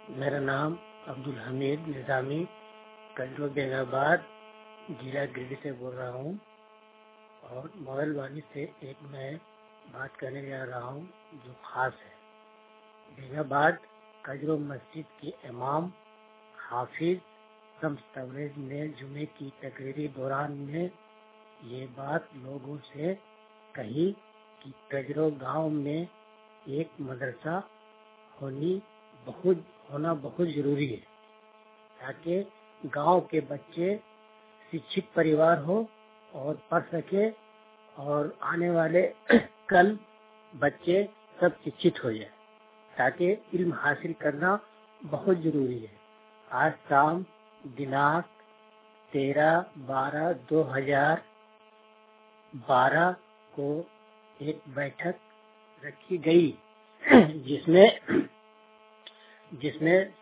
میرا نام عبدالحمید نظامی کجرو بیگ آباد ضلع گریڈی سے بول رہا ہوں، اور موبائل وانی سے ایک میں بات کرنے جا رہا ہوں جو خاص ہے۔ بیگ آباد کجرو مسجد کے امام حافظ شمس تبریز نے جمعے کی تقریری دوران میں یہ بات لوگوں سے کہی کہ کجرو گاؤں میں ایک مدرسہ ہونا بہت ضروری ہے، تاکہ گاؤں کے بچے شکشت پریوار ہو اور پڑھ سکے، اور آنے والے کل بچے سب شکشت ہو جائے، تاکہ علم حاصل کرنا بہت ضروری ہے۔ آج شام دناک 13/12/2012 کو ایک بیٹھک رکھی گئی جس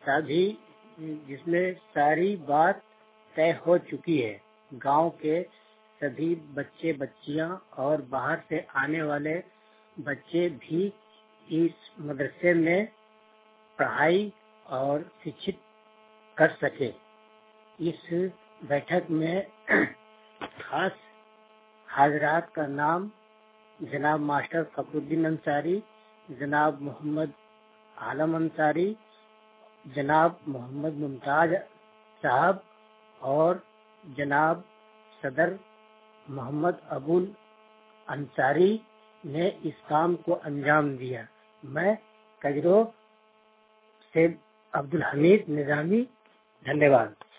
میں ساری بات طے ہو چکی ہے۔ گاؤں کے سبھی بچے بچیاں اور باہر سے آنے والے بچے بھی اس مدرسے میں پڑھائی اور شکشت کر سکے۔ اس بیٹھک میں خاص حضرات کا نام جناب ماسٹر فخر الدین انصاری، جناب محمد عالم انصاری، جناب محمد ممتاز صاحب اور جناب صدر محمد ابو انصاری نے اس کام کو انجام دیا۔ میں کجرو سے عبدالحمید نظامی، دھنیہ واد۔